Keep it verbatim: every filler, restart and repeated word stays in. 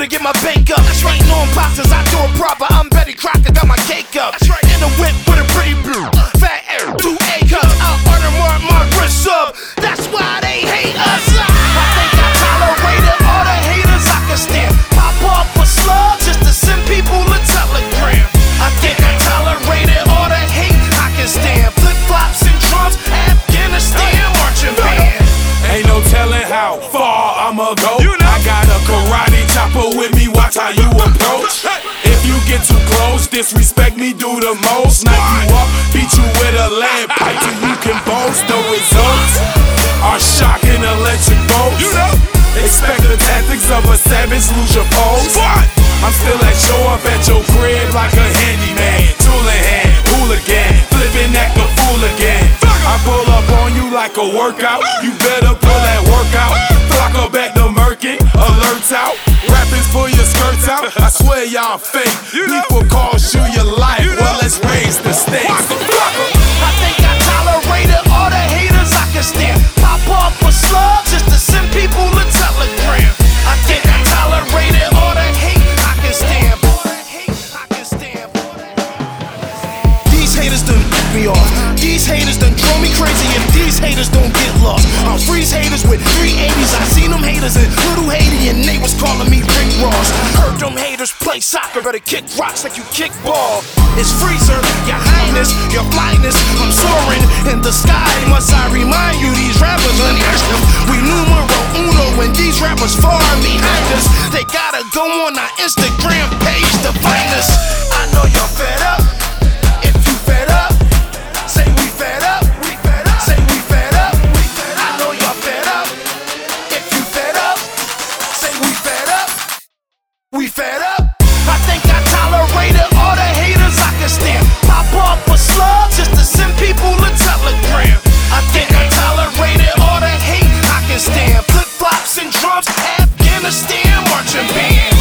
to get my bank up. That's right, no imposters, I do it proper. I'm Betty Crocker, got my cake up. That's right, in the whip with a pretty blue fat air, two A cups. I'll order more, my wrist up. That's why they hate us. I think I tolerated all the haters I can stand. Pop off a slug just to send people a telegram. I think I tolerated all the hate I can stand. Flip flops and drums, Afghanistan marching band. Ain't no telling how far I'ma go. You know. I got a karate chopper with me, watch how you approach. If you get too close, disrespect me, do the most. Knock you up, beat you with a lead pipe till you can boast. The results are shocking, electric bolts. You know. Expect the tactics of a savage, lose your pose. What? I'm still at show up at your crib like a handyman. Tool in hand, hooligan, flipping act a fool again. I pull up on you like a workout. You better pull that workout. Flock up at the Merkin, alerts out. Rappers pull your skirts out. I swear y'all fake. People cost you your life. Well, let's raise the stakes. I think I tolerated all the haters I can stand. Pop off a slug just to send people a telegram. I think I tolerated all the hate I can stand. All the hate I can stand. These haters done f me off. These haters done drove me crazy. If these haters don't get lost, I'll freeze haters with three eighties. I seen them haters in Little Haiti and they was calling me Rick Ross. Heard them haters play soccer, better kick rocks like you kick ball. It's Freezer, your highness, your flyness. I'm soaring in the sky. Must I remind you, these rappers unactive. We numero uno when these rappers far behind us. They gotta go on our Instagram page to find us. I know you're fed up. If you fed up, say we fed up. We fed up. Say we fed up. We fed up. I know you're fed up. If you fed up, say we fed up. We fed up. I think I tolerated all the haters I can stand. Pop off a slug just to send people a telegram. I think I tolerated all the hate I can stand. Flip flops and drums, Afghanistan marching band.